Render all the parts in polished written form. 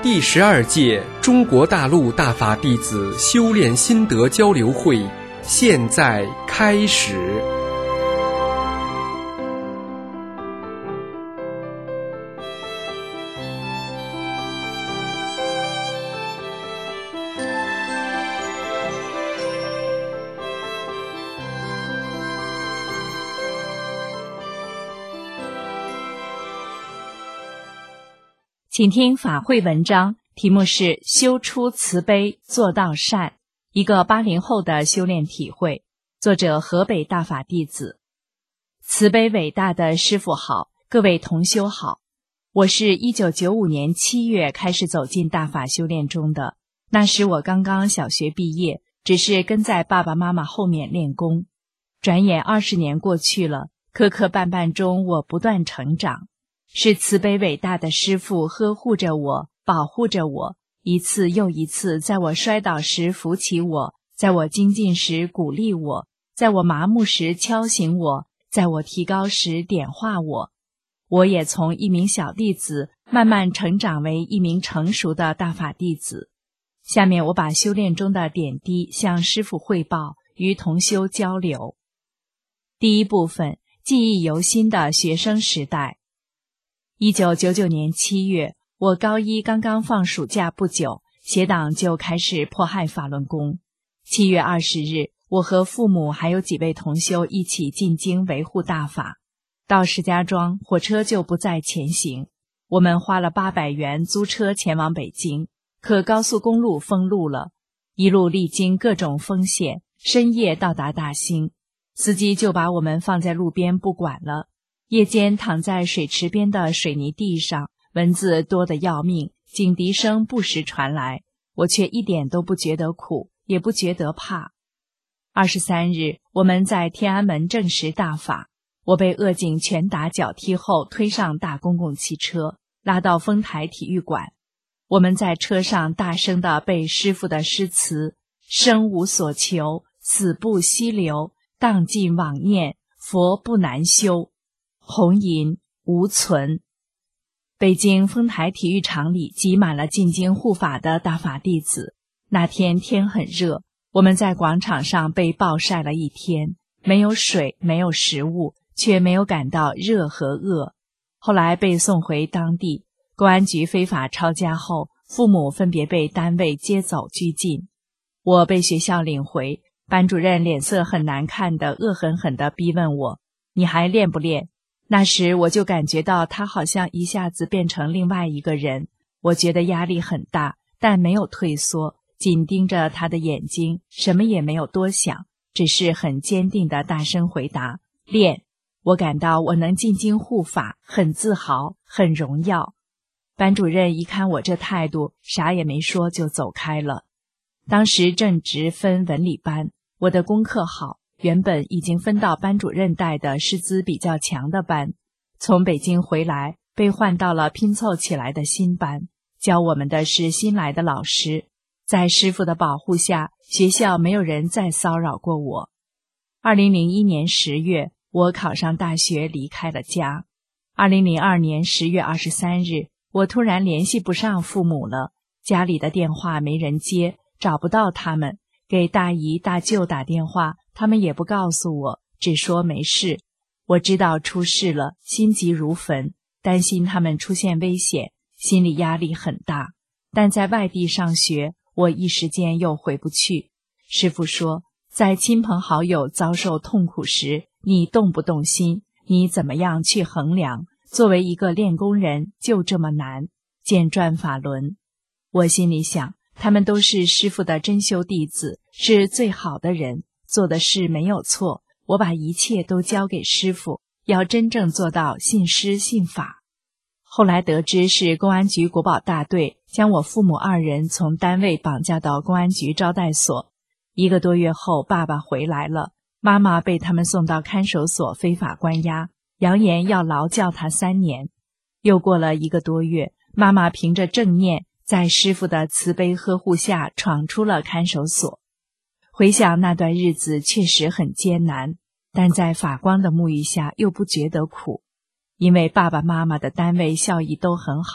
第12届中国大陆大法弟子修炼心得交流会现在开始。 请听法会文章，题目是修出慈悲，做到善，一个80后的修炼体会，作者河北大法弟子。慈悲伟大的师父好，各位同修好。我是1995年7月开始走进大法修炼中的，那时我刚刚小学毕业，只是跟在爸爸妈妈后面练功。转眼20年过去了，磕磕绊绊中我不断成长。是慈悲伟大的师父呵护着我，保护着我，一次又一次在我摔倒时扶起我，在我精进时鼓励我，在我麻木时敲醒我，在我提高时点化我。我也从一名小弟子慢慢成长为一名成熟的大法弟子。下面我把修炼中的点滴向师父汇报，与同修交流。第一部分，记忆犹新的学生时代。1999年7月，我高一刚刚放暑假不久，邪党就开始迫害法轮功。7月20日，我和父母还有几位同修一起进京维护大法。到石家庄，火车就不再前行。我们花了800元租车前往北京，可高速公路封路了，一路历经各种风险，深夜到达大兴，司机就把我们放在路边不管了。夜间躺在水池边的水泥地上，蚊子多得要命，警笛声不时传来，我却一点都不觉得苦，也不觉得怕。23日，我们在天安门证实大法，我被恶警拳打脚踢后推上大公共汽车，拉到丰台体育馆。我们在车上大声地背师父的诗词：生无所求，死不息留，荡尽妄念，佛不难修，红银无存。北京丰台体育场里挤满了进京护法的大法弟子。那天天很热，我们在广场上被暴晒了一天，没有水，没有食物，却没有感到热和饿。后来被送回当地，公安局非法抄家后，父母分别被单位接走拘禁。我被学校领回，班主任脸色很难看的恶狠狠地逼问我：你还练不练？那时我就感觉到他好像一下子变成另外一个人，我觉得压力很大，但没有退缩，紧盯着他的眼睛，什么也没有多想，只是很坚定地大声回答：练。我感到我能进京护法，很自豪，很荣耀。班主任一看我这态度，啥也没说就走开了。当时正值分文理班，我的功课好，原本已经分到班主任带的师资比较强的班，从北京回来被换到了拼凑起来的新班，教我们的是新来的老师。在师父的保护下，学校没有人再骚扰过我。2001年10月，我考上大学，离开了家。2002年10月23日，我突然联系不上父母了，家里的电话没人接，找不到他们，给大姨大舅打电话，他们也不告诉我，只说没事。我知道出事了，心急如焚，担心他们出现危险，心理压力很大。但在外地上学，我一时间又回不去。师父说，在亲朋好友遭受痛苦时，你动不动心，你怎么样去衡量？作为一个练功人，就这么难。见转法轮。我心里想，他们都是师父的真修弟子，是最好的人，做的事没有错，我把一切都交给师父，要真正做到信师信法。后来得知是公安局国保大队将我父母2人从单位绑架到公安局招待所。1个多月后，爸爸回来了，妈妈被他们送到看守所非法关押，扬言要劳教他3年。又过了1个多月，妈妈凭着正念，在师父的慈悲呵护下闯出了看守所。回想那段日子确实很艰难，但在法光的沐浴下又不觉得苦。因为爸爸妈妈的单位效益都很好，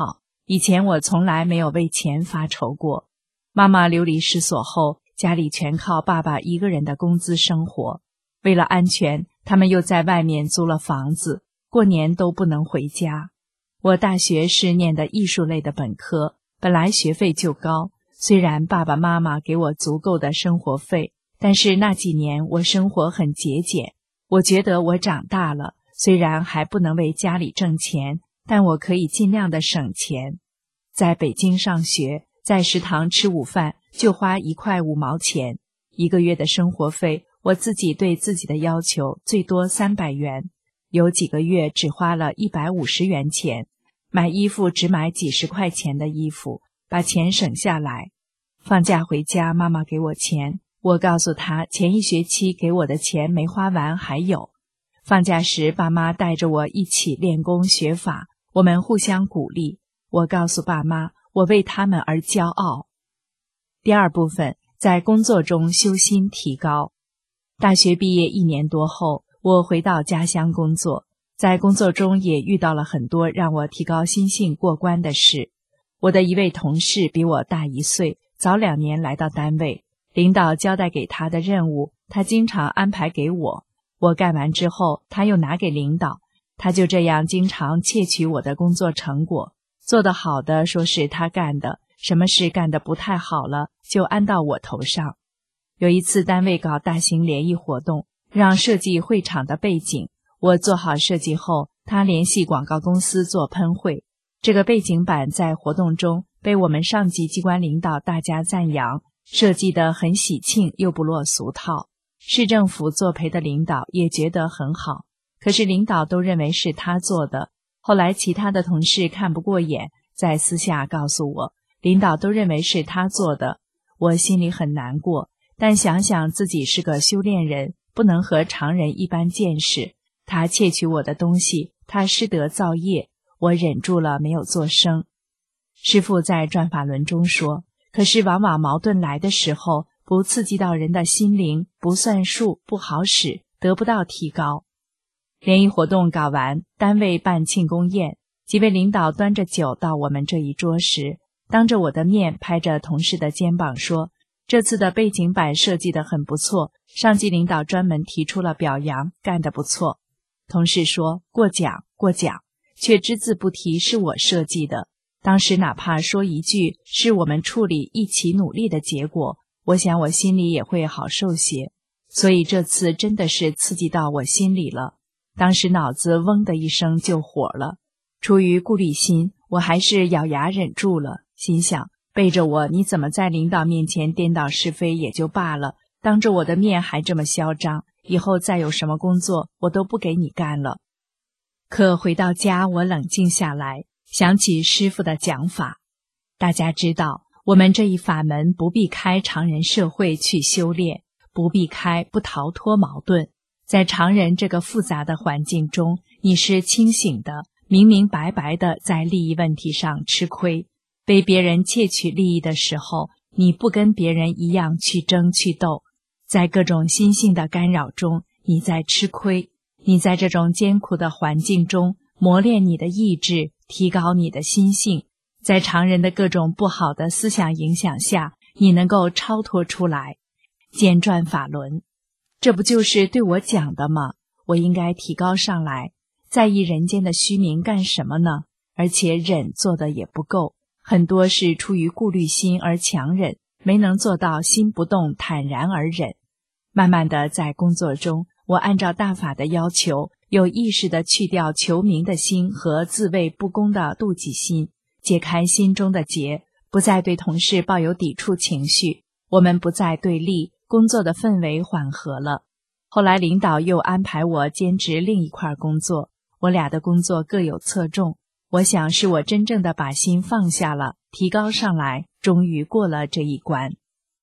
以前我从来没有为钱发愁过。妈妈流离失所后，家里全靠爸爸一个人的工资生活。为了安全，他们又在外面租了房子，过年都不能回家。我大学是念的艺术类的本科，本来学费就高，虽然爸爸妈妈给我足够的生活费，但是那几年我生活很节俭。我觉得我长大了，虽然还不能为家里挣钱，但我可以尽量的省钱。在北京上学，在食堂吃午饭就花1块5毛钱，1个月的生活费，我自己对自己的要求最多300元，有几个月只花了150元钱，买衣服只买几十块钱的衣服，把钱省下来。放假回家，妈妈给我钱，我告诉她前一学期给我的钱没花完还有。放假时，爸妈带着我一起练功学法，我们互相鼓励。我告诉爸妈，我为他们而骄傲。第二部分，在工作中修心提高。大学毕业1年多后，我回到家乡工作，在工作中也遇到了很多让我提高心性过关的事。我的一位同事比我大1岁，早2年来到单位，领导交代给他的任务，他经常安排给我。我干完之后，他又拿给领导，他就这样经常窃取我的工作成果。做得好的说是他干的，什么事干得不太好了，就安到我头上。有一次单位搞大型联谊活动，让设计会场的背景，我做好设计后，他联系广告公司做喷绘。这个背景板在活动中被我们上级机关领导大家赞扬，设计得很喜庆又不落俗套。市政府作陪的领导也觉得很好，可是领导都认为是他做的。后来其他的同事看不过眼，在私下告诉我，领导都认为是他做的。我心里很难过，但想想自己是个修炼人，不能和常人一般见识。他窃取我的东西，他失德造业，我忍住了没有作声。师父在转法轮中说，可是往往矛盾来的时候，不刺激到人的心灵，不算数，不好使，得不到提高。联谊活动搞完，单位办庆功宴，几位领导端着酒到我们这一桌时，当着我的面拍着同事的肩膀说，这次的背景板设计得很不错，上级领导专门提出了表扬，干得不错。同事说过奖过奖，却只字不提是我设计的。当时哪怕说一句是我们处理一起努力的结果，我想我心里也会好受些。所以这次真的是刺激到我心里了。当时脑子嗡的一声就火了，出于顾虑心，我还是咬牙忍住了，心想背着我你怎么在领导面前颠倒是非也就罢了，当着我的面还这么嚣张，以后再有什么工作我都不给你干了。可回到家，我冷静下来，想起师父的讲法。大家知道，我们这一法门不避开常人社会去修炼，不避开，不逃脱矛盾。在常人这个复杂的环境中，你是清醒的，明明白白的在利益问题上吃亏。被别人窃取利益的时候，你不跟别人一样去争去斗。在各种心性的干扰中，你在吃亏。你在这种艰苦的环境中磨练你的意志，提高你的心性。在常人的各种不好的思想影响下，你能够超脱出来，兼转法轮。这不就是对我讲的吗？我应该提高上来，在意人间的虚名干什么呢？而且忍做的也不够，很多是出于顾虑心而强忍，没能做到心不动坦然而忍。慢慢的在工作中，我按照大法的要求，有意识地去掉求名的心和自卫不公的妒忌心，解开心中的结，不再对同事抱有抵触情绪，我们不再对立，工作的氛围缓和了。后来领导又安排我兼职另一块工作，我俩的工作各有侧重，我想是我真正的把心放下了，提高上来，终于过了这一关。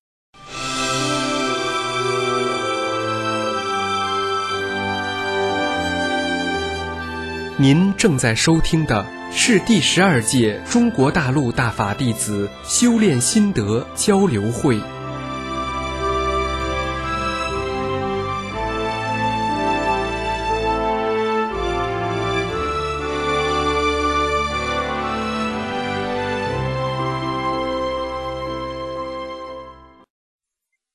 您正在收听的是第12届中国大陆大法弟子修炼心得交流会。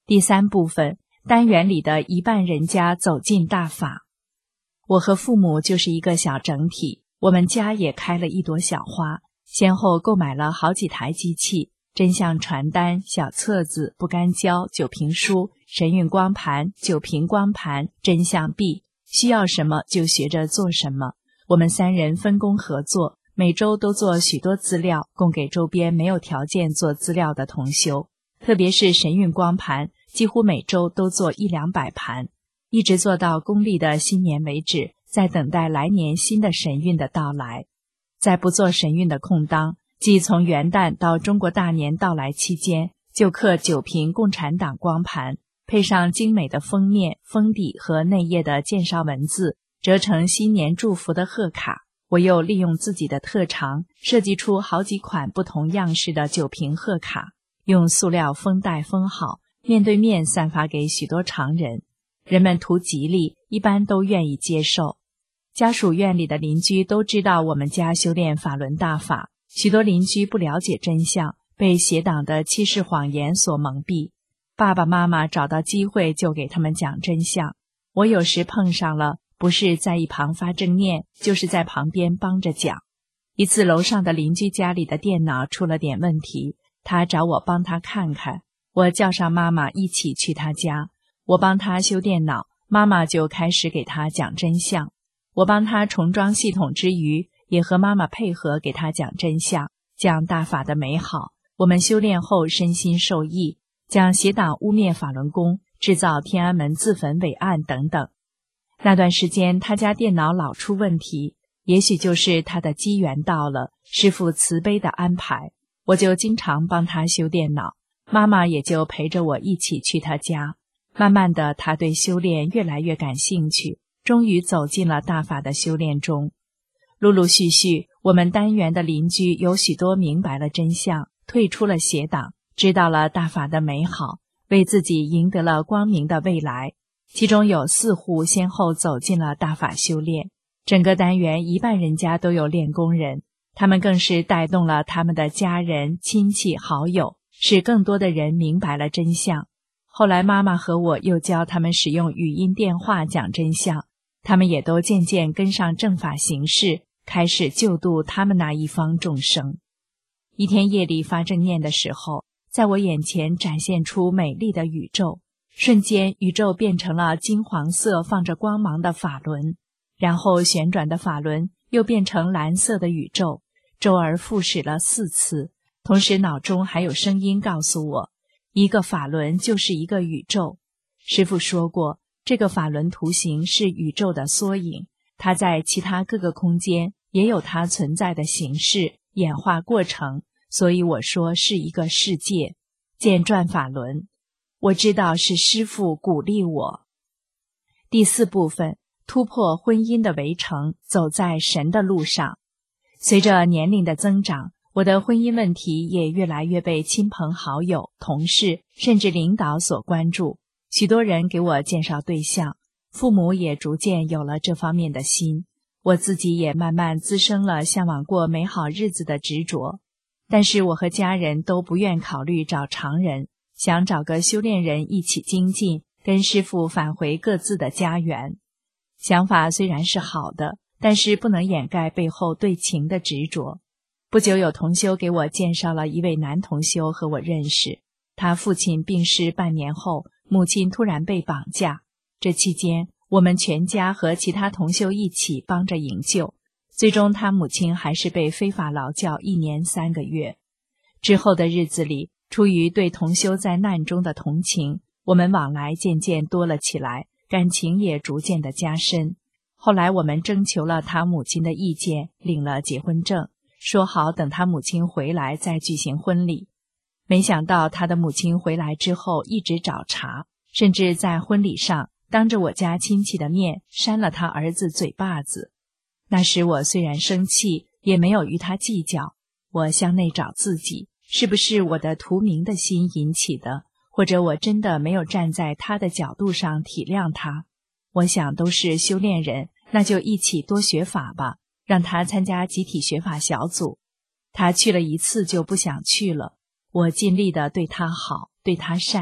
第3部分，单元里的一半人家走进大法。我和父母就是一个小整体，我们家也开了一朵小花，先后购买了好几台机器，真相传单、小册子、不干胶、酒瓶书、神韵光盘、酒瓶光盘、真相币，需要什么就学着做什么。我们3人分工合作，每周都做许多资料，供给周边没有条件做资料的同修。特别是神韵光盘，几乎每周都做100-200盘，一直做到公历的新年为止，在等待来年新的神韵的到来。在不做神韵的空当，即从元旦到中国大年到来期间，就刻9瓶共产党光盘，配上精美的封面、封底和内页的介绍文字，折成新年祝福的贺卡。我又利用自己的特长，设计出好几款不同样式的9瓶贺卡，用塑料封袋封好，面对面散发给许多常人。人们图吉利，一般都愿意接受。家属院里的邻居都知道我们家修炼法轮大法，许多邻居不了解真相，被邪党的欺世谎言所蒙蔽。爸爸妈妈找到机会就给他们讲真相。我有时碰上了，不是在一旁发正念，就是在旁边帮着讲。一次楼上的邻居家里的电脑出了点问题，他找我帮他看看，我叫上妈妈一起去他家。我帮他修电脑，妈妈就开始给他讲真相。我帮他重装系统之余，也和妈妈配合给他讲真相，讲大法的美好，我们修炼后身心受益，讲邪党污蔑法轮功，制造天安门自焚伪案等等。那段时间他家电脑老出问题，也许就是他的机缘到了，师父慈悲的安排，我就经常帮他修电脑，妈妈也就陪着我一起去他家。慢慢的，他对修炼越来越感兴趣，终于走进了大法的修炼中。陆陆续续，我们单元的邻居有许多明白了真相，退出了邪党，知道了大法的美好，为自己赢得了光明的未来。其中有4户先后走进了大法修炼，整个单元一半人家都有练功人，他们更是带动了他们的家人、亲戚、好友，使更多的人明白了真相。后来妈妈和我又教他们使用语音电话讲真相，他们也都渐渐跟上正法行事，开始救度他们那一方众生。一天夜里发正念的时候，在我眼前展现出美丽的宇宙，瞬间宇宙变成了金黄色放着光芒的法轮，然后旋转的法轮又变成蓝色的宇宙，周而复始了4次，同时脑中还有声音告诉我，一个法轮就是一个宇宙。师父说过，这个法轮图形是宇宙的缩影，它在其他各个空间也有它存在的形式、演化过程，所以我说是一个世界。见转法轮，我知道是师父鼓励我。第4部分，突破婚姻的围城，走在神的路上。随着年龄的增长，我的婚姻问题也越来越被亲朋好友、同事甚至领导所关注，许多人给我介绍对象，父母也逐渐有了这方面的心，我自己也慢慢滋生了向往过美好日子的执着。但是我和家人都不愿考虑找常人，想找个修炼人一起精进，跟师父返回各自的家园。想法虽然是好的，但是不能掩盖背后对情的执着。不久有同修给我介绍了一位男同修和我认识，他父亲病逝半年后，母亲突然被绑架，这期间我们全家和其他同修一起帮着营救，最终他母亲还是被非法劳教1年3个月。之后的日子里，出于对同修在难中的同情，我们往来渐渐多了起来，感情也逐渐的加深。后来我们征求了他母亲的意见，领了结婚证，说好等他母亲回来再举行婚礼。没想到他的母亲回来之后一直找茬，甚至在婚礼上当着我家亲戚的面扇了他儿子嘴巴子。那时我虽然生气，也没有与他计较，我向内找自己，是不是我的图名的心引起的，或者我真的没有站在他的角度上体谅他。我想都是修炼人，那就一起多学法吧，让他参加集体学法小组。他去了1次就不想去了，我尽力的对他好，对他善，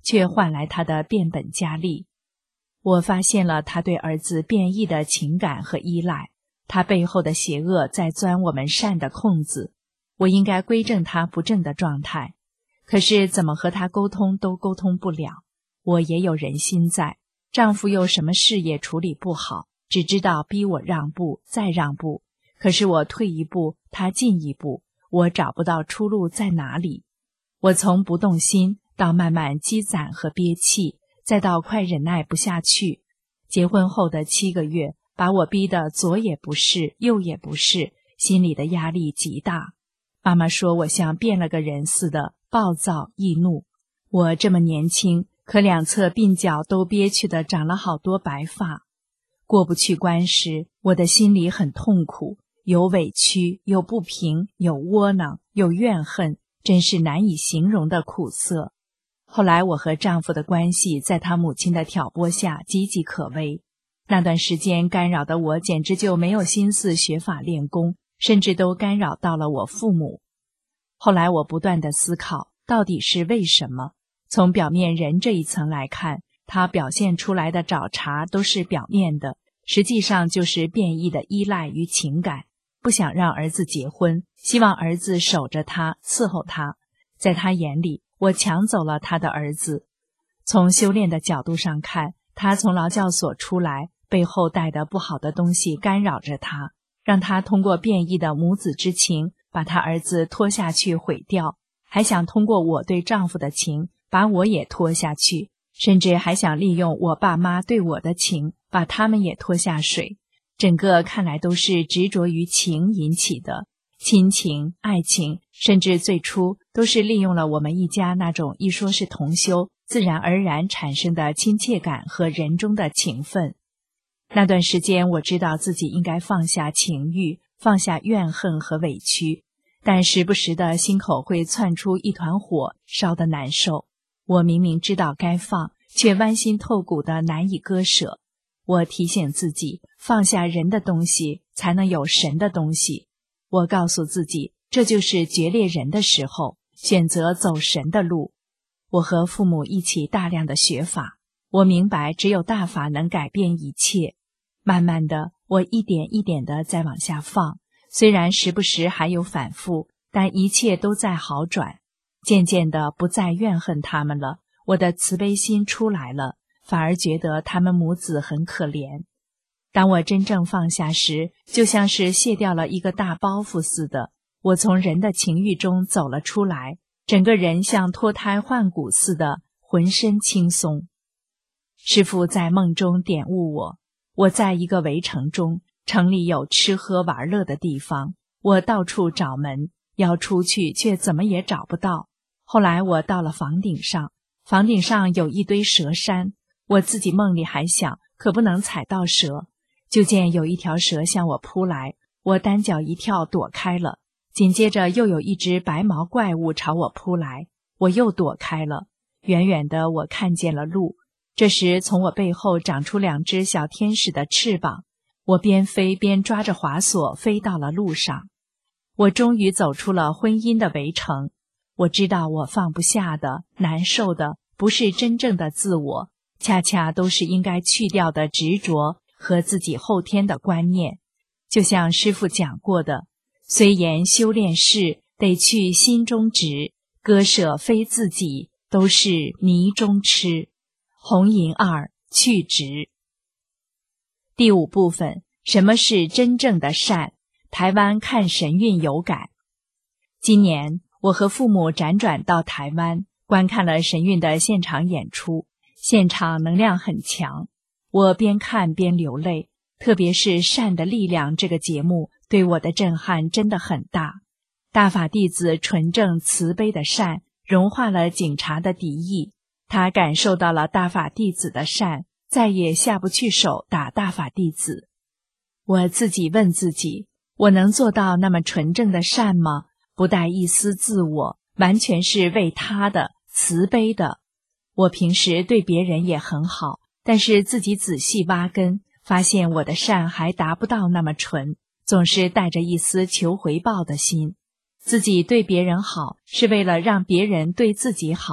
却换来他的变本加厉。我发现了他对儿子变异的情感和依赖，他背后的邪恶在钻我们善的空子。我应该归正他不正的状态，可是怎么和他沟通都沟通不了。我也有人心在，丈夫又什么事也处理不好，只知道逼我让步再让步，可是我退一步他进一步，我找不到出路在哪里。我从不动心到慢慢积攒和憋气，再到快忍耐不下去。结婚后的7个月把我逼得左也不是右也不是，心里的压力极大。妈妈说我像变了个人似的，暴躁易怒。我这么年轻，可两侧鬓角都憋屈地长了好多白发。过不去关时，我的心里很痛苦，有委屈，有不平，有窝囊，有怨恨，真是难以形容的苦涩。后来我和丈夫的关系在他母亲的挑拨下岌岌可危，那段时间干扰的我简直就没有心思学法练功，甚至都干扰到了我父母。后来我不断地思考，到底是为什么？从表面人这一层来看，他表现出来的找茬都是表面的，实际上就是变异的依赖与情感，不想让儿子结婚，希望儿子守着他，伺候他。在他眼里，我抢走了他的儿子。从修炼的角度上看，他从劳教所出来，背后带的不好的东西干扰着他，让他通过变异的母子之情把他儿子拖下去毁掉，还想通过我对丈夫的情把我也拖下去，甚至还想利用我爸妈对我的情把他们也拖下水。整个看来都是执着于情引起的，亲情、爱情，甚至最初都是利用了我们一家那种一说是同修自然而然产生的亲切感和人中的情分。那段时间我知道自己应该放下情欲，放下怨恨和委屈，但时不时的心口会窜出一团火，烧得难受。我明明知道该放，却剜心透骨的难以割舍。我提醒自己，放下人的东西，才能有神的东西。我告诉自己，这就是决裂人的时候，选择走神的路。我和父母一起大量的学法，我明白只有大法能改变一切。慢慢的，我一点一点的在往下放，虽然时不时还有反复，但一切都在好转。渐渐的不再怨恨他们了，我的慈悲心出来了，反而觉得他们母子很可怜。当我真正放下时，就像是卸掉了一个大包袱似的，我从人的情欲中走了出来，整个人像脱胎换骨似的，浑身轻松。师父在梦中点悟我，我在一个围城中，城里有吃喝玩乐的地方，我到处找门，要出去却怎么也找不到。后来我到了房顶上，房顶上有一堆蛇山，我自己梦里还想，可不能踩到蛇。就见有一条蛇向我扑来，我单脚一跳躲开了，紧接着又有一只白毛怪物朝我扑来，我又躲开了。远远的我看见了路，这时从我背后长出2只小天使的翅膀，我边飞边抓着滑索飞到了路上。我终于走出了婚姻的围城。我知道我放不下的、难受的，不是真正的自我，恰恰都是应该去掉的执着和自己后天的观念。就像师父讲过的，虽言修炼事，得去心中执，割舍非自己，都是迷中痴。红银2去执。第5部分，什么是真正的善？台湾看神韵有感。今年我和父母辗转到台湾，观看了神韵的现场演出，现场能量很强，我边看边流泪，特别是善的力量这个节目对我的震撼真的很大。大法弟子纯正慈悲的善融化了警察的敌意，他感受到了大法弟子的善，再也下不去手打大法弟子。我自己问自己，我能做到那么纯正的善吗？不带一丝自我，完全是为他的，慈悲的。我平时对别人也很好，但是自己仔细挖根，发现我的善还达不到那么纯，总是带着一丝求回报的心。自己对别人好，是为了让别人对自己好。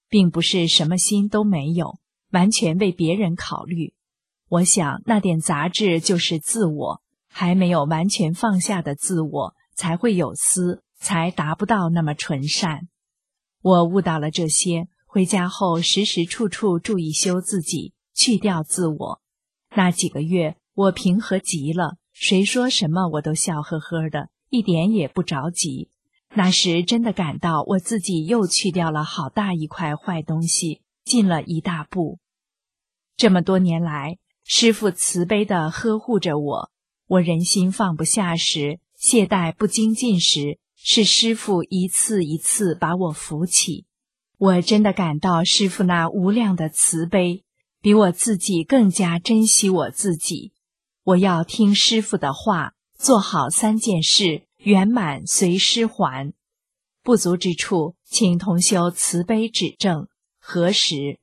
并不是什么心都没有，完全为别人考虑。我想那点杂质就是自我，还没有完全放下的自我才会有私，才达不到那么纯善。我悟到了这些，回家后时时处处注意修自己，去掉自我。那几个月我平和极了，谁说什么我都笑呵呵的，一点也不着急。那时真的感到我自己又去掉了好大一块坏东西，进了一大步。这么多年来，师父慈悲地呵护着我，我人心放不下时，懈怠不精进时，是师父一次一次把我扶起。我真的感到师父那无量的慈悲，比我自己更加珍惜我自己。我要听师父的话，做好3件事，圆满随师还。不足之处，请同修慈悲指正，何时？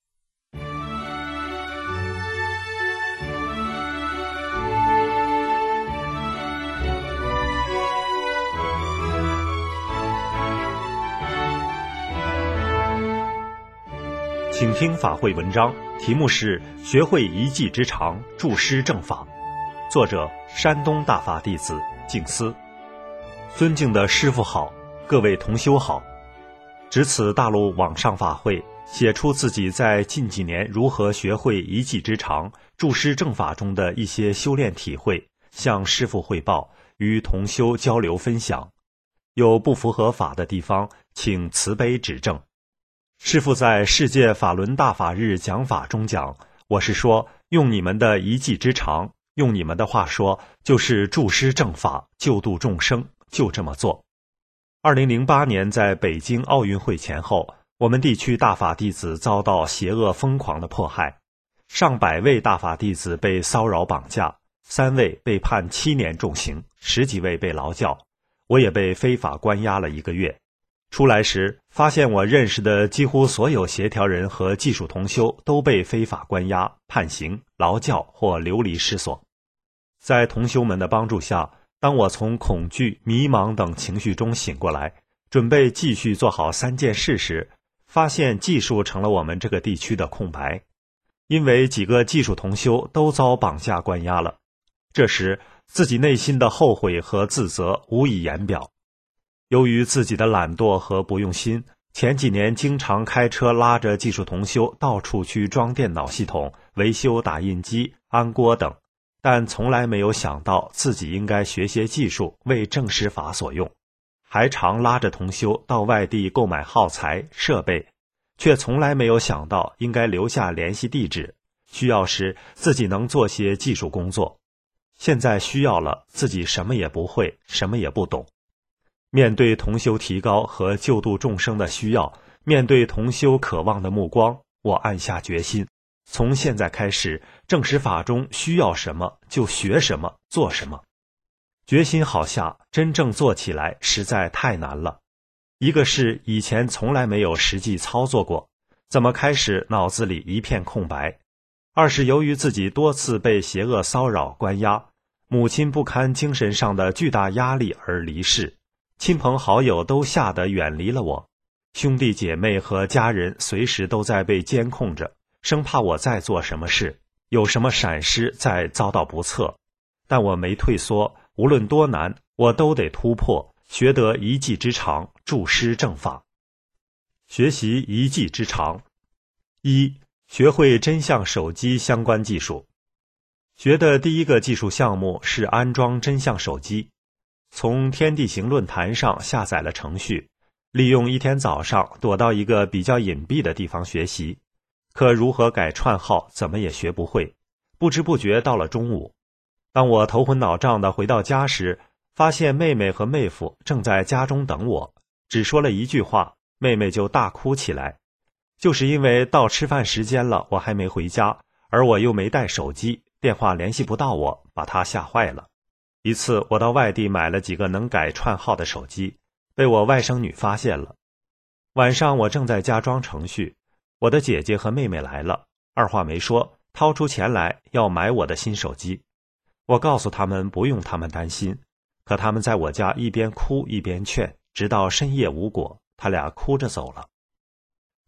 请听法会文章，题目是《学会一技之长，助师正法》，作者山东大法弟子静思。尊敬的师父好，各位同修好。值此大陆网上法会，写出自己在近几年如何学会一技之长，助师正法中的一些修炼体会，向师父汇报，与同修交流分享。有不符合法的地方，请慈悲指正。师父在世界法轮大法日讲法中讲，我是说用你们的一技之长，用你们的话说就是助师正法，救度众生，就这么做。2008年在北京奥运会前后，我们地区大法弟子遭到邪恶疯狂的迫害，上百位大法弟子被骚扰绑架，3位被判7年重刑，10几位被劳教，我也被非法关押了1个月。出来时，发现我认识的几乎所有协调人和技术同修都被非法关押、判刑、劳教或流离失所。在同修们的帮助下，当我从恐惧、迷茫等情绪中醒过来，准备继续做好3件事时，发现技术成了我们这个地区的空白，因为几个技术同修都遭绑架关押了。这时，自己内心的后悔和自责无以言表。由于自己的懒惰和不用心，前几年经常开车拉着技术同修到处去装电脑系统、维修打印机、安锅等，但从来没有想到自己应该学些技术为正师法所用，还常拉着同修到外地购买耗材、设备，却从来没有想到应该留下联系地址，需要时自己能做些技术工作。现在需要了，自己什么也不会，什么也不懂。面对同修提高和救度众生的需要，面对同修渴望的目光，我暗下决心，从现在开始，正师法中需要什么就学什么，做什么。决心好下，真正做起来实在太难了。一个是以前从来没有实际操作过，怎么开始脑子里一片空白；二是由于自己多次被邪恶骚扰关押，母亲不堪精神上的巨大压力而离世，亲朋好友都吓得远离了我，兄弟姐妹和家人随时都在被监控着，生怕我再做什么事，有什么闪失再遭到不测。但我没退缩，无论多难，我都得突破，学得一技之长，助师正法。学习一技之长。1. 学会真相手机相关技术。学的第一个技术项目是安装真相手机。从天地行论坛上下载了程序，利用一天早上躲到一个比较隐蔽的地方学习，可如何改串号怎么也学不会，不知不觉到了中午。当我头昏脑胀地回到家时，发现妹妹和妹夫正在家中等我，只说了一句话，妹妹就大哭起来，就是因为到吃饭时间了我还没回家，而我又没带手机，电话联系不到我，把她吓坏了。一次我到外地买了几个能改串号的手机，被我外甥女发现了。晚上我正在家装程序，我的姐姐和妹妹来了，二话没说，掏出钱来要买我的新手机。我告诉他们不用他们担心，可他们在我家一边哭一边劝，直到深夜无果，他俩哭着走了。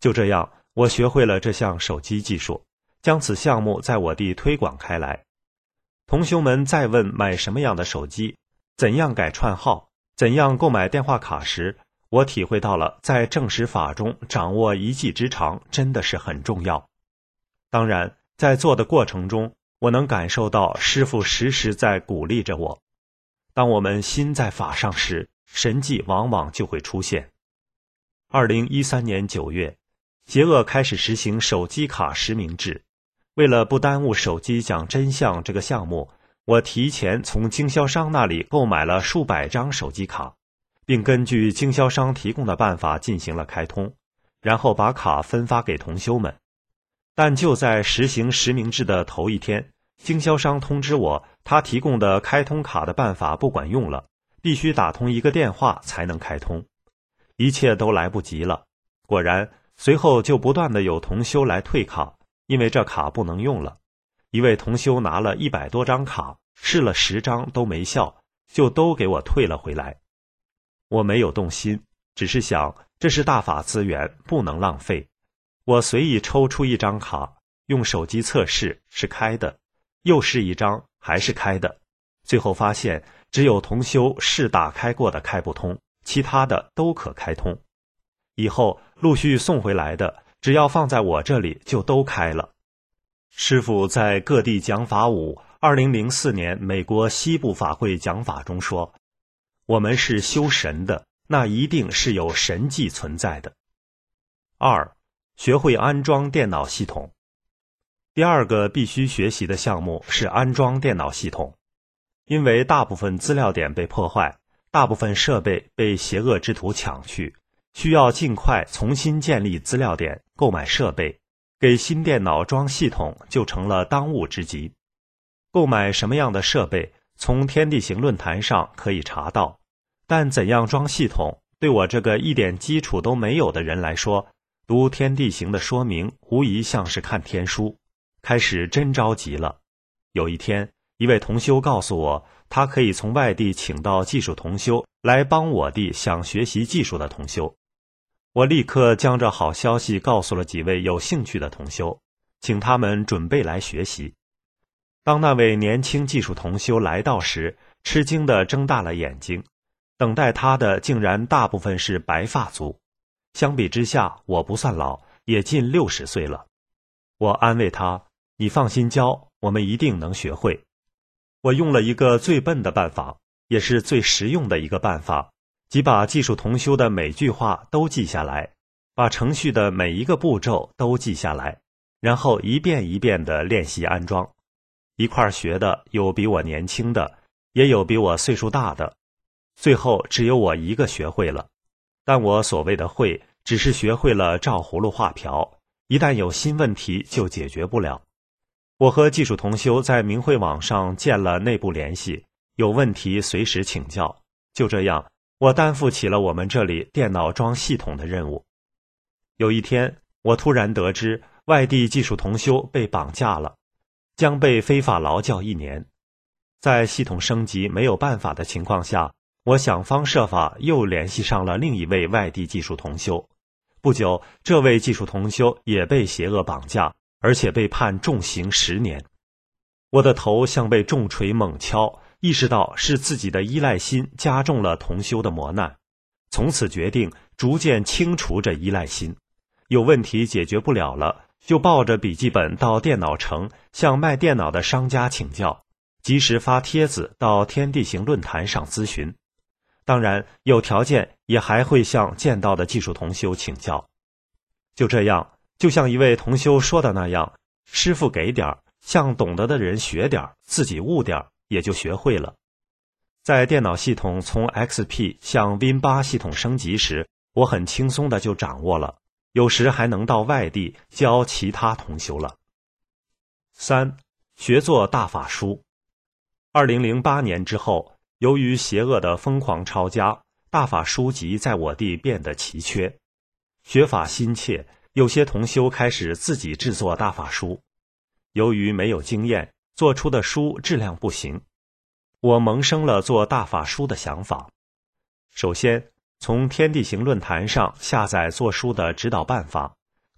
就这样，我学会了这项手机技术，将此项目在我地推广开来。同修们再问买什么样的手机，怎样改串号，怎样购买电话卡时，我体会到了在正实法中掌握一技之长真的是很重要。当然，在做的过程中，我能感受到师父时时在鼓励着我。当我们心在法上时，神迹往往就会出现。2013年9月，邪恶开始实行手机卡实名制。为了不耽误手机讲真相这个项目，我提前从经销商那里购买了数百张手机卡，并根据经销商提供的办法进行了开通，然后把卡分发给同修们。但就在实行实名制的头一天，经销商通知我，他提供的开通卡的办法不管用了，必须打通一个电话才能开通。一切都来不及了。果然，随后就不断的有同修来退卡，因为这卡不能用了。一位同修拿了100多张卡，试了10张都没效，就都给我退了回来。我没有动心，只是想这是大法资源，不能浪费。我随意抽出一张卡，用手机测试是开的，又试一张还是开的，最后发现只有同修试打开过的开不通，其他的都可开通。以后陆续送回来的，只要放在我这里就都开了。师父在各地讲法舞2004年美国西部法会讲法中说，我们是修神的，那一定是有神迹存在的。2. 学会安装电脑系统。第二个必须学习的项目是安装电脑系统。因为大部分资料点被破坏，大部分设备被邪恶之徒抢去，需要尽快重新建立资料点，购买设备，给新电脑装系统就成了当务之急。购买什么样的设备，从天地行论坛上可以查到，但怎样装系统，对我这个一点基础都没有的人来说，读天地行的说明无疑像是看天书，开始真着急了。有一天，一位同修告诉我，他可以从外地请到技术同修来帮我地想学习技术的同修。我立刻将这好消息告诉了几位有兴趣的同修，请他们准备来学习。当那位年轻技术同修来到时，吃惊地睁大了眼睛，等待他的竟然大部分是白发族。相比之下，我不算老，也近60岁了。我安慰他，你放心教，我们一定能学会。我用了一个最笨的办法，也是最实用的一个办法，即把技术同修的每句话都记下来，把程序的每一个步骤都记下来，然后一遍一遍地练习安装。一块学的有比我年轻的，也有比我岁数大的，最后只有我一个学会了。但我所谓的会，只是学会了照葫芦画瓢，一旦有新问题就解决不了。我和技术同修在明慧网上建了内部联系，有问题随时请教。就这样，我担负起了我们这里电脑装系统的任务。有一天，我突然得知外地技术同修被绑架了，将被非法劳教1年。在系统升级没有办法的情况下，我想方设法又联系上了另一位外地技术同修。不久，这位技术同修也被邪恶绑架，而且被判重刑10年。我的头像被重锤猛敲，意识到是自己的依赖心加重了同修的磨难，从此决定逐渐清除这依赖心。有问题解决不了了，就抱着笔记本到电脑城向卖电脑的商家请教，及时发帖子到天地行论坛上咨询。当然，有条件也还会向见到的技术同修请教。就这样，就像一位同修说的那样，师父给点儿，向懂得的人学点儿，自己悟点儿，也就学会了。在电脑系统从 XP 向 Win8 系统升级时，我很轻松的就掌握了，有时还能到外地教其他同修了。3. 学做大法书。2008年之后，由于邪恶的疯狂抄家，大法书籍在我地变得奇缺。学法心切，有些同修开始自己制作大法书。由于没有经验，做出的书质量不行。我萌生了做大法书的想法。首先，从天地行论坛上下载做书的指导办法，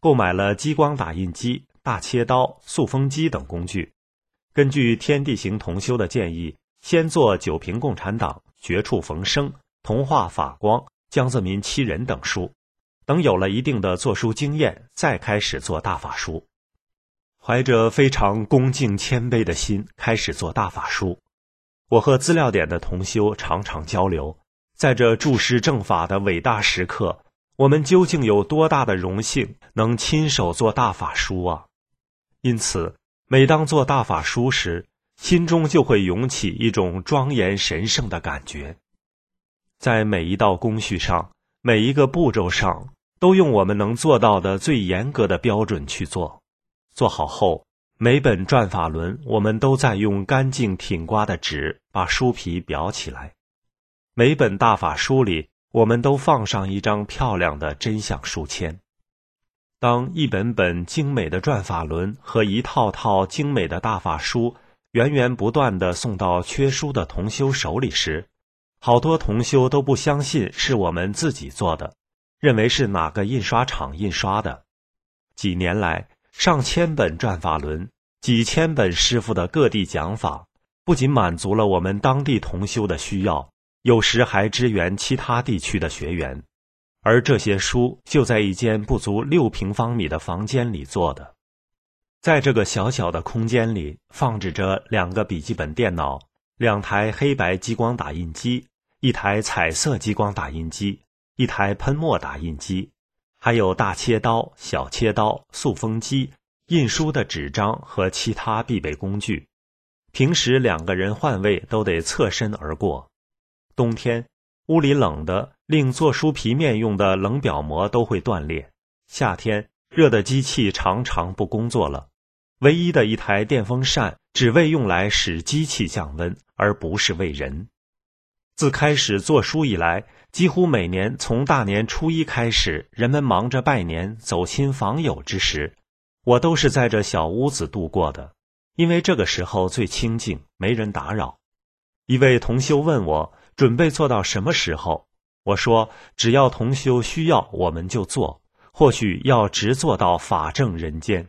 购买了激光打印机、大切刀、塑封机等工具，根据天地行同修的建议，先做《九评共产党》、《绝处逢生》、《童话法光》、《江泽民七人》等书，等有了一定的做书经验，再开始做大法书。怀着非常恭敬谦卑的心开始做大法书。我和资料点的同修常常交流，在这注释正法的伟大时刻，我们究竟有多大的荣幸能亲手做大法书啊？因此，每当做大法书时，心中就会涌起一种庄严神圣的感觉。在每一道工序上，每一个步骤上，都用我们能做到的最严格的标准去做。做好后，每本转法轮我们都在用干净挺刮的纸把书皮裱起来。每本大法书里，我们都放上一张漂亮的真相书签。当一本本精美的转法轮和一套套精美的大法书源源不断地送到缺书的同修手里时，好多同修都不相信是我们自己做的，认为是哪个印刷厂印刷的。几年来，上千本转法轮，几千本师父的各地讲法，不仅满足了我们当地同修的需要，有时还支援其他地区的学员。而这些书就在一间不足6平方米的房间里做的。在这个小小的空间里，放置着2个笔记本电脑、2台黑白激光打印机、1台彩色激光打印机、1台喷墨打印机，还有大切刀、小切刀、塑封机、印书的纸张和其他必备工具。平时2个人换位都得侧身而过。冬天，屋里冷的令做书皮面用的冷表膜都会断裂。夏天，热的机器常常不工作了。唯一的一台电风扇只为用来使机器降温，而不是为人。自开始做书以来，几乎每年从大年初1开始，人们忙着拜年、走亲访友之时，我都是在这小屋子度过的，因为这个时候最清静，没人打扰。一位同修问我准备做到什么时候，我说只要同修需要我们就做，或许要直做到法正人间。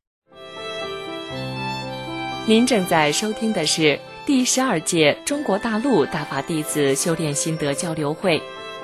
您正在收听的是第12届中国大陆大法弟子修炼心得交流会。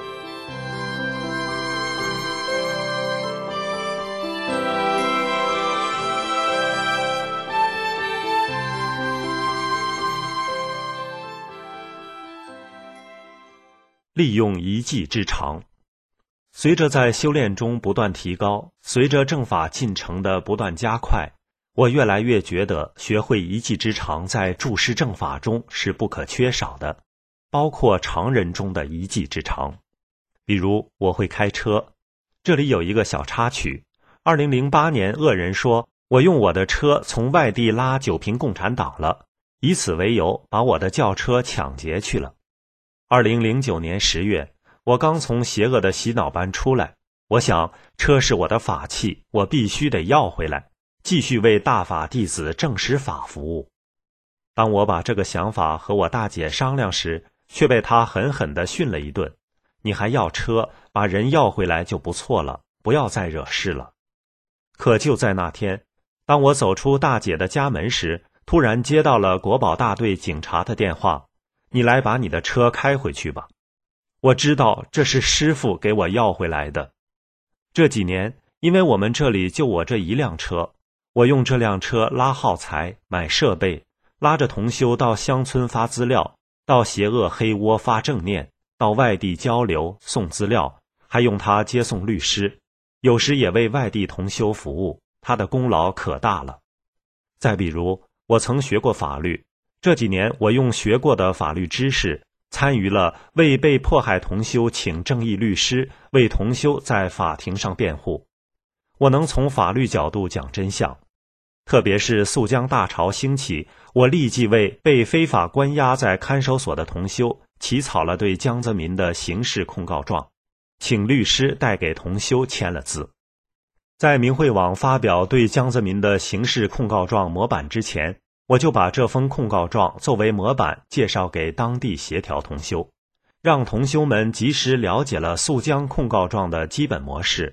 利用一技之长。随着在修炼中不断提高，随着正法进程的不断加快，我越来越觉得学会一技之长在注释正法中是不可缺少的，包括常人中的一技之长。比如我会开车，这里有一个小插曲。2008年恶人说我用我的车从外地拉9评共产党了，以此为由把我的轿车抢劫去了。2009年10月，我刚从邪恶的洗脑班出来，我想车是我的法器，我必须得要回来，继续为大法弟子正实法服务。当我把这个想法和我大姐商量时，却被她狠狠地训了一顿。你还要车，把人要回来就不错了，不要再惹事了。可就在那天，当我走出大姐的家门时，突然接到了国保大队警察的电话，你来把你的车开回去吧。我知道这是师父给我要回来的。这几年，因为我们这里就我这一辆车，我用这辆车拉耗材、买设备，拉着同修到乡村发资料，到邪恶黑窝发正念，到外地交流送资料，还用它接送律师，有时也为外地同修服务，他的功劳可大了。再比如，我曾学过法律，这几年我用学过的法律知识，参与了为被迫害同修请正义律师，为同修在法庭上辩护。我能从法律角度讲真相，特别是肃江大潮兴起，我立即为被非法关押在看守所的同修起草了对江泽民的刑事控告状，请律师带给同修签了字。在明慧网发表对江泽民的刑事控告状模板之前，我就把这封控告状作为模板介绍给当地协调同修，让同修们及时了解了肃江控告状的基本模式，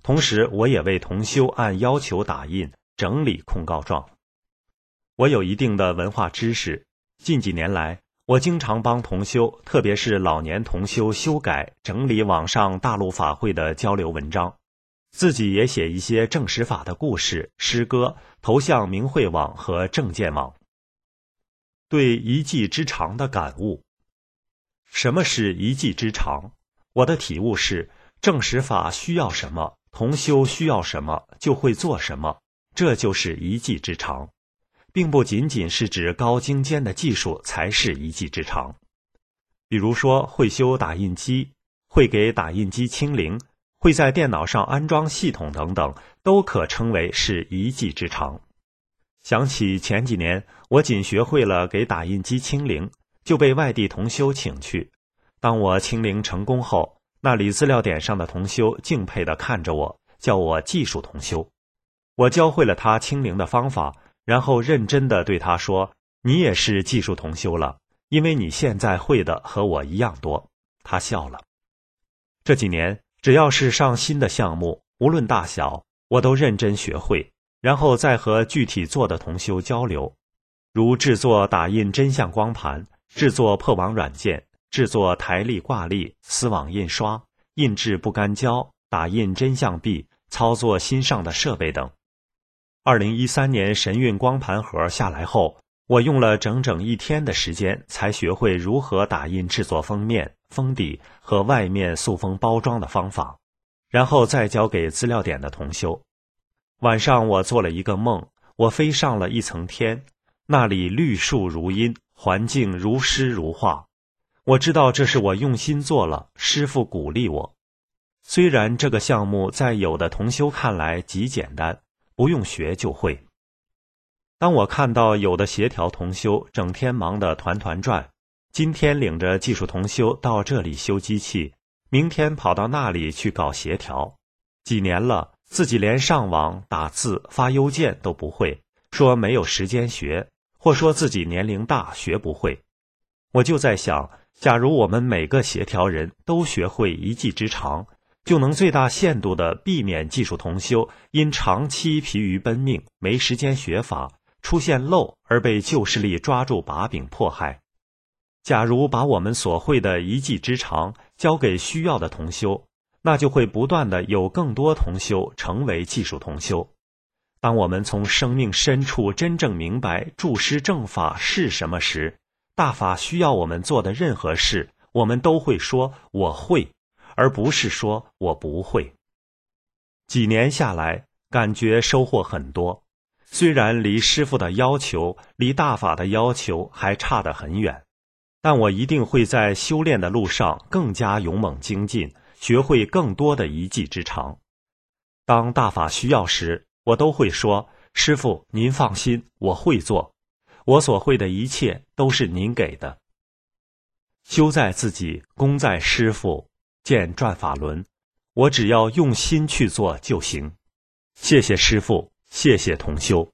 同时我也为同修按要求打印、整理控告状。我有一定的文化知识，近几年来，我经常帮同修，特别是老年同修修改、整理网上大陆法会的交流文章，自己也写一些正实法的故事、诗歌，投向明慧网和正见网。对一技之长的感悟。什么是一技之长？我的体悟是，正实法需要什么，同修需要什么，就会做什么，这就是一技之长，并不仅仅是指高精尖的技术才是一技之长。比如说会修打印机，会给打印机清零，会在电脑上安装系统等等，都可称为是一技之长。想起前几年，我仅学会了给打印机清零，就被外地同修请去。当我清零成功后，那里资料点上的同修敬佩地看着我，叫我技术同修。我教会了他清零的方法，然后认真地对他说，你也是技术同修了，因为你现在会的和我一样多。他笑了。这几年，只要是上新的项目，无论大小，我都认真学会，然后再和具体做的同修交流，如制作打印真相光盘、制作破网软件、制作台历挂历、丝网印刷、印制不干胶、打印真相币、操作新上的设备等。2013年神韵光盘盒下来后，我用了整整1天的时间才学会如何打印制作封面、封底和外面塑封包装的方法，然后再交给资料点的同修。晚上我做了一个梦，我飞上了一层天，那里绿树如茵，环境如诗如画。我知道这是我用心做了，师父鼓励我。虽然这个项目在有的同修看来极简单，不用学就会。当我看到有的协调同修整天忙得团团转，今天领着技术同修到这里修机器，明天跑到那里去搞协调，几年了，自己连上网、打字、发邮件都不会，说没有时间学，或说自己年龄大学不会。我就在想，假如我们每个协调人都学会一技之长，就能最大限度地避免技术同修因长期疲于奔命，没时间学法，出现漏而被旧势力抓住把柄迫害。假如把我们所会的一技之长交给需要的同修，那就会不断地有更多同修成为技术同修。当我们从生命深处真正明白注师正法是什么时，大法需要我们做的任何事，我们都会说我会，而不是说我不会。几年下来，感觉收获很多，虽然离师父的要求、离大法的要求还差得很远，但我一定会在修炼的路上更加勇猛精进，学会更多的一技之长。当大法需要时，我都会说，师父您放心，我会做，我所会的一切都是您给的。修在自己，功在师父，见转法轮，我只要用心去做就行。谢谢师父，谢谢同修。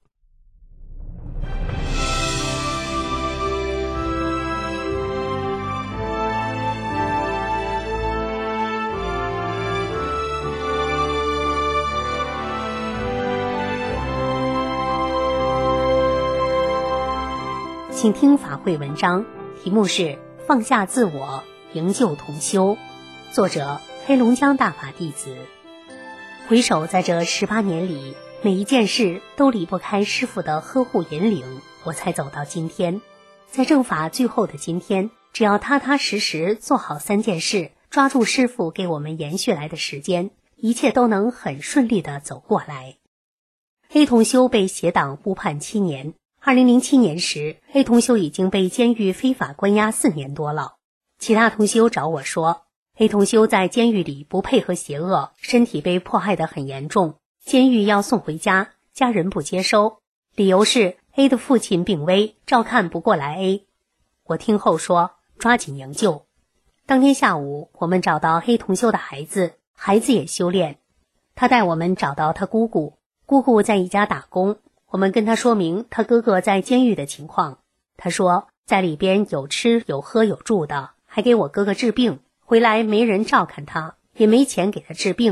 请听法会文章，题目是放下自我，营救同修，作者黑龙江大法弟子。回首在这18年里，每一件事都离不开师父的呵护引领，我才走到今天。在正法最后的今天，只要踏踏实实做好3件事，抓住师父给我们延续来的时间，一切都能很顺利地走过来。A 同修被邪党误判7年，2007年时 A 同修已经被监狱非法关押4年多了。其他同修找我说， A 同修在监狱里不配合邪恶，身体被迫害得很严重，监狱要送回家，家人不接收，理由是 A 的父亲病危，照看不过来 A。 我听后说，抓紧营救。当天下午，我们找到 A 同修的孩子，孩子也修炼，他带我们找到他姑姑，姑姑在一家打工，我们跟他说明他哥哥在监狱的情况，他说在里边有吃有喝有住的，还给我哥哥治病，回来没人照看他，也没钱给他治病。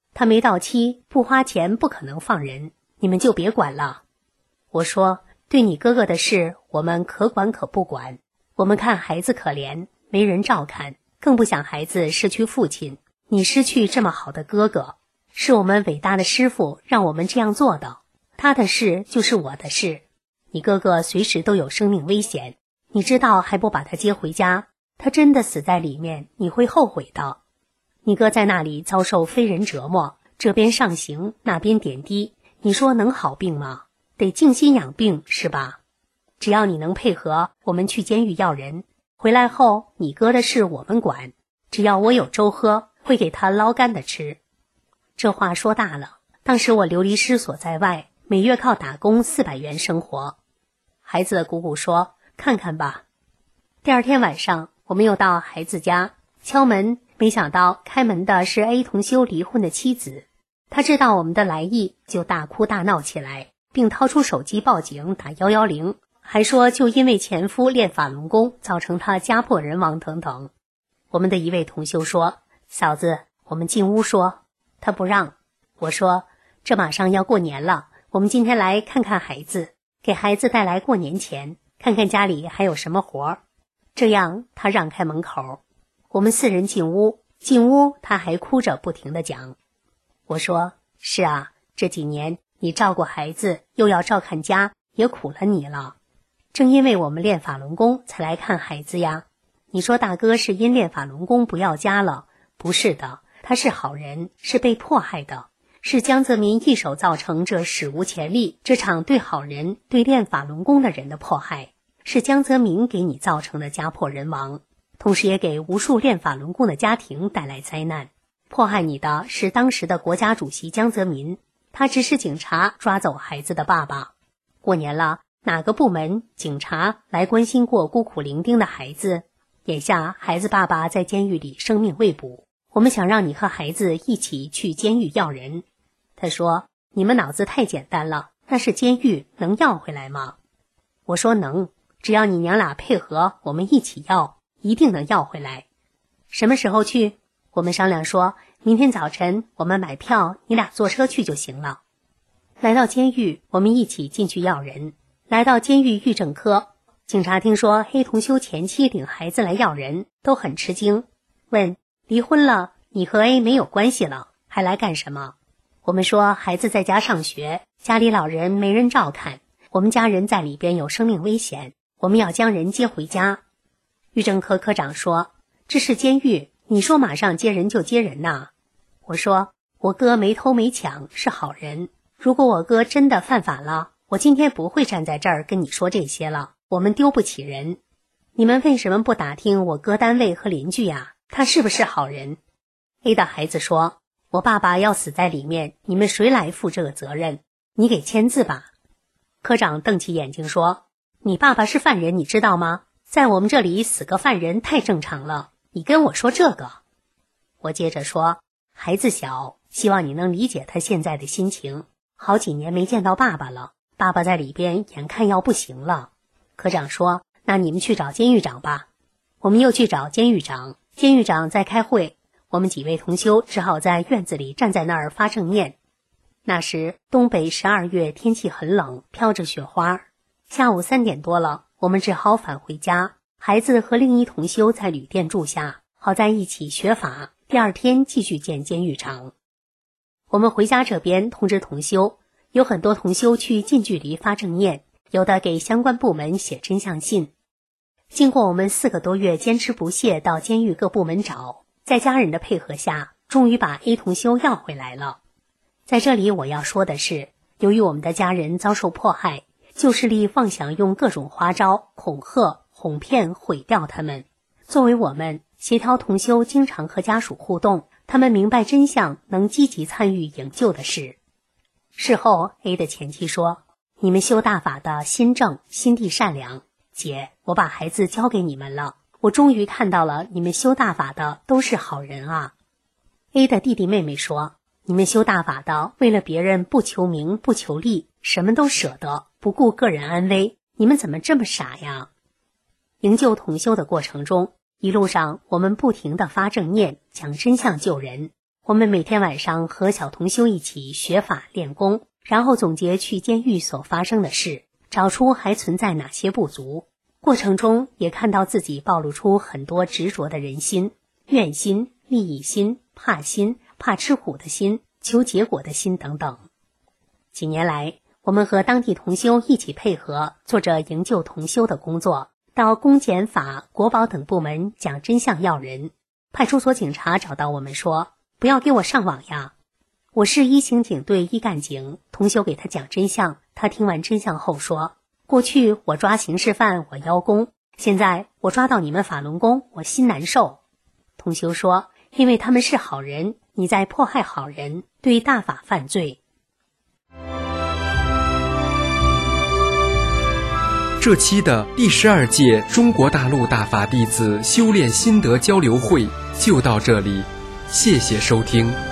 他没到期，不花钱不可能放人，你们就别管了。我说，对你哥哥的事，我们可管可不管。我们看孩子可怜，没人照看，更不想孩子失去父亲。你失去这么好的哥哥，是我们伟大的师父让我们这样做的。他的事就是我的事。你哥哥随时都有生命危险，你知道还不把他接回家，他真的死在里面，你会后悔的。你哥在那里遭受非人折磨，这边上刑，那边点滴，你说能好病吗？得静心养病，是吧？只要你能配合，我们去监狱要人，回来后你哥的事我们管，只要我有粥喝，会给他捞干的吃。这话说大了，当时我流离失所在外，每月靠打工400元生活。孩子鼓鼓说，看看吧。第二天晚上，我们又到孩子家敲门，没想到开门的是 A 同修离婚的妻子。他知道我们的来意，就大哭大闹起来，并掏出手机报警打110，还说就因为前夫练法轮功造成他家破人亡等等。我们的一位同修说，嫂子，我们进屋说。他不让。我说，这马上要过年了，我们今天来看看孩子，给孩子带来过年钱，看看家里还有什么活。这样他让开门口，我们4人进屋他还哭着不停地讲。我说，是啊，这几年你照顾孩子又要照看家，也苦了你了。正因为我们练法轮功才来看孩子呀。你说大哥是因练法轮功不要家了？不是的，他是好人，是被迫害的，是江泽民一手造成这史无前例这场对好人对练法轮功的人的迫害，是江泽民给你造成的家破人亡，同时也给无数练法轮功的家庭带来灾难。迫害你的是当时的国家主席江泽民，他指使警察抓走孩子的爸爸。过年了，哪个部门警察来关心过孤苦伶仃的孩子？眼下孩子爸爸在监狱里生命未卜，我们想让你和孩子一起去监狱要人。他说，你们脑子太简单了，那是监狱，能要回来吗？我说能，只要你娘俩配合，我们一起要，一定能要回来。什么时候去？我们商量说，明天早晨我们买票，你俩坐车去就行了。来到监狱，我们一起进去要人。来到监狱狱政科，警察听说黑同修前妻领孩子来要人，都很吃惊，问，离婚了，你和 A 没有关系了，还来干什么？我们说，孩子在家上学，家里老人没人照看，我们家人在里边有生命危险，我们要将人接回家。狱政科科长说，这是监狱，你说马上接人就接人呐。我说，我哥没偷没抢，是好人，如果我哥真的犯法了，我今天不会站在这儿跟你说这些了，我们丢不起人。你们为什么不打听我哥单位和邻居呀？他是不是好人？ A 的孩子说，我爸爸要死在里面，你们谁来负这个责任？你给签字吧。科长瞪起眼睛说，你爸爸是犯人，你知道吗？在我们这里死个犯人太正常了，你跟我说这个。我接着说，孩子小，希望你能理解他现在的心情，好几年没见到爸爸了，爸爸在里边眼看要不行了。科长说，那你们去找监狱长吧。我们又去找监狱长，监狱长在开会，我们几位同修只好在院子里站在那儿发正念。那时东北12月天气很冷，飘着雪花，下午3点多了，我们只好返回家，孩子和另一同修在旅店住下，好在一起学法，第二天继续见监狱长。我们回家这边通知同修，有很多同修去近距离发正念，有的给相关部门写真相信。经过我们4个多月坚持不懈到监狱各部门找，在家人的配合下，终于把 A 同修要回来了。在这里我要说的是，由于我们的家人遭受迫害，旧势力妄想用各种花招恐吓、哄骗毁掉他们。作为我们协调同修经常和家属互动，他们明白真相，能积极参与营救的事。事后 A 的前妻说，你们修大法的心正，心地善良，姐，我把孩子交给你们了，我终于看到了你们修大法的都是好人啊。 A 的弟弟妹妹说，你们修大法的为了别人不求名不求利，什么都舍得，不顾个人安危，你们怎么这么傻呀？营救同修的过程中，一路上我们不停地发正念，讲真相救人， 我们每天晚上和小同修一起学法练功，然后总结去监狱所发生的事，找出还存在哪些不足。过程中也看到自己暴露出很多执着的人心、怨心、利益心、怕心、怕吃苦的心、求结果的心等等。几年来，我们和当地同修一起配合，做着营救同修的工作，到公检法、国保等部门讲真相要人。派出所警察找到我们说，不要给我上网呀。我是一刑警队一干警，同修给他讲真相，他听完真相后说，过去我抓刑事犯我邀功，现在我抓到你们法轮功我心难受。同修说，因为他们是好人，你在迫害好人，对大法犯罪。 这期的第12届中国大陆大法弟子修炼心得交流会就到这里，谢谢收听。